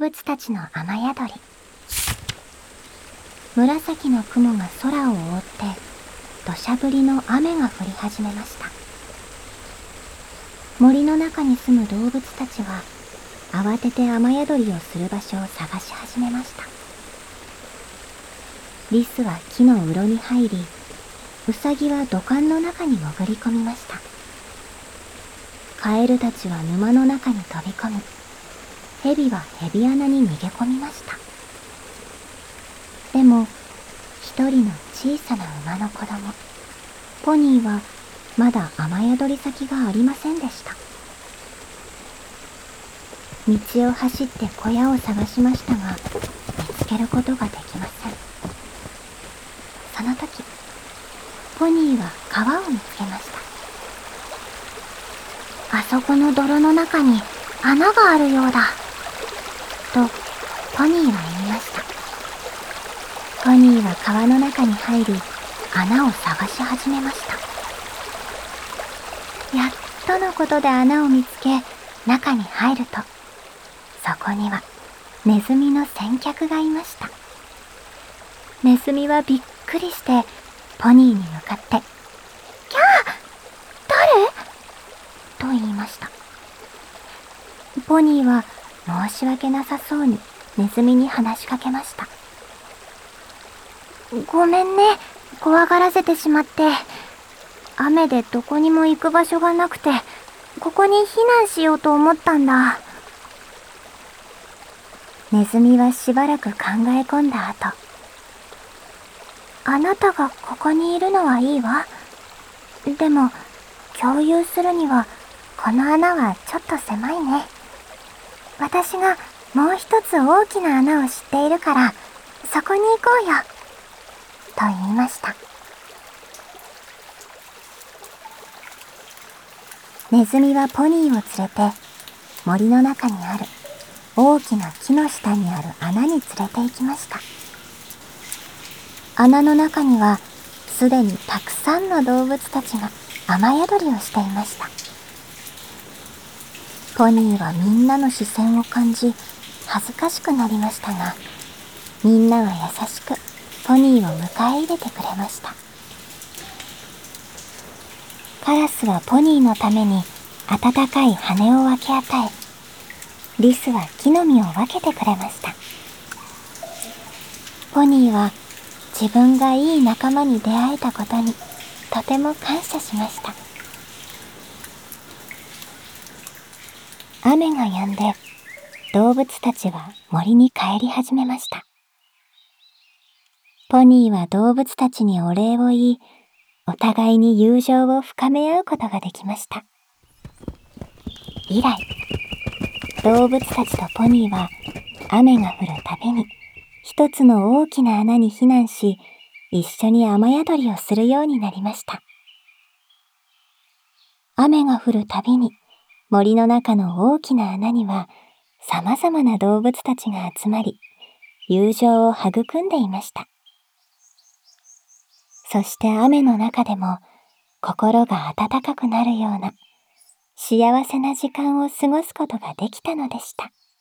物たちの雨宿り。紫の雲が空を覆って土砂降りの雨が降り始めました。森の中に住む動物たちは慌てて雨宿りをする場所を探し始めました。リスは木のうろに入り、ウサギは土管の中に潜り込みました。カエルたちは沼の中に飛び込み、ヘビはヘビ穴に逃げ込みました。でも、一人の小さな馬の子供、ポニーはまだ雨宿り先がありませんでした。道を走って小屋を探しましたが、見つけることができません。その時、ポニーは川を見つけました。あそこの泥の中に穴があるようだ、とポニーは言いました。ポニーは川の中に入り、穴を探し始めました。やっとのことで穴を見つけ、中に入ると、そこにはネズミの先客がいました。ネズミはびっくりしてポニーに向かって「キャー！誰？」と言いました。ポニーは申し訳なさそうにネズミに話しかけました。ごめんね、怖がらせてしまって。雨でどこにも行く場所がなくて、ここに避難しようと思ったんだ。ネズミはしばらく考え込んだ後、あなたがここにいるのはいいわ。でも、共有するには、この穴はちょっと狭いね。私がもう一つ大きな穴を知っているから、そこに行こうよ。と言いました。ネズミはポニーを連れて、森の中にある大きな木の下にある穴に連れて行きました。穴の中にはすでにたくさんの動物たちが雨宿りをしていました。ポニーはみんなの視線を感じ恥ずかしくなりましたが、みんなは優しくポニーを迎え入れてくれました。カラスはポニーのために温かい羽を分け与え、リスは木の実を分けてくれました。ポニーは自分がいい仲間に出会えたことにとても感謝しました。雨が止んで動物たちは森に帰り始めました。ポニーは動物たちにお礼を言い、お互いに友情を深め合うことができました。以来、動物たちとポニーは雨が降るたびに一つの大きな穴に避難し、一緒に雨宿りをするようになりました。雨が降るたびに森の中の大きな穴には様々な動物たちが集まり、友情を育んでいました。そして雨の中でも心が温かくなるような幸せな時間を過ごすことができたのでした。